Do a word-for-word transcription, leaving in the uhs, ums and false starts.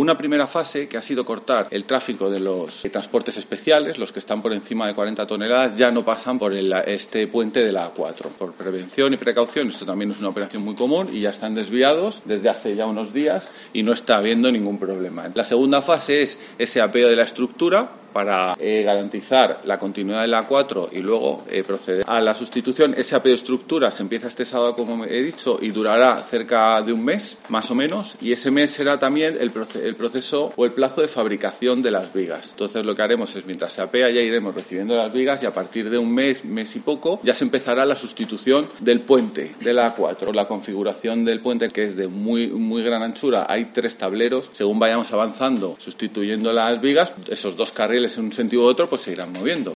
Una primera fase que ha sido cortar el tráfico de los transportes especiales, los que están por encima de cuarenta toneladas, ya no pasan por el, este puente de la A cuatro. Por prevención y precaución, esto también es una operación muy común y ya están desviados desde hace ya unos días y no está habiendo ningún problema. La segunda fase es ese apeo de la estructura para eh, garantizar la continuidad de la A cuatro y luego eh, proceder a la sustitución. Ese apeo de estructura se empieza este sábado, como he dicho, y durará cerca de un mes, más o menos, y ese mes será también el, proce- el proceso o el plazo de fabricación de las vigas. Entonces lo que haremos es, mientras se apea, ya iremos recibiendo las vigas y a partir de un mes, mes y poco, ya se empezará la sustitución del puente de la A cuatro. La configuración del puente, que es de muy, muy gran anchura, hay tres tableros. Según vayamos avanzando, sustituyendo las vigas, esos dos carriles en un sentido u otro pues se irán moviendo.